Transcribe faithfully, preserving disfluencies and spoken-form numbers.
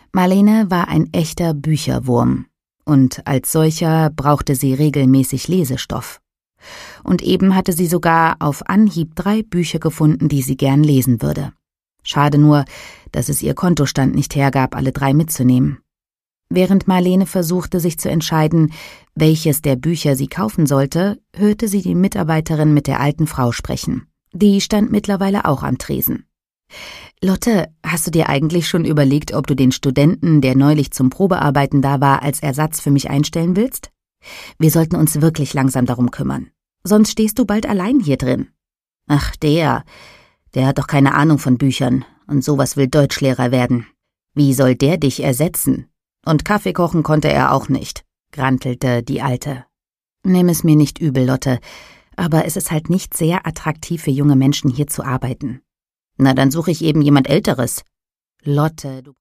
Marlene war ein echter Bücherwurm und als solcher brauchte sie regelmäßig Lesestoff. Und eben hatte sie sogar auf Anhieb drei Bücher gefunden, die sie gern lesen würde. Schade nur, dass es ihr Kontostand nicht hergab, alle drei mitzunehmen. Während Marlene versuchte, sich zu entscheiden, welches der Bücher sie kaufen sollte, hörte sie die Mitarbeiterin mit der alten Frau sprechen. Die stand mittlerweile auch am Tresen. »Lotte, hast du dir eigentlich schon überlegt, ob du den Studenten, der neulich zum Probearbeiten da war, als Ersatz für mich einstellen willst? Wir sollten uns wirklich langsam darum kümmern. Sonst stehst du bald allein hier drin.« »Ach, der, der hat doch keine Ahnung von Büchern und sowas will Deutschlehrer werden. Wie soll der dich ersetzen? Und Kaffee kochen konnte er auch nicht«, grantelte die Alte. »Nimm es mir nicht übel, Lotte, aber es ist halt nicht sehr attraktiv für junge Menschen hier zu arbeiten.« »Na, dann suche ich eben jemand Älteres.« »Lotte, du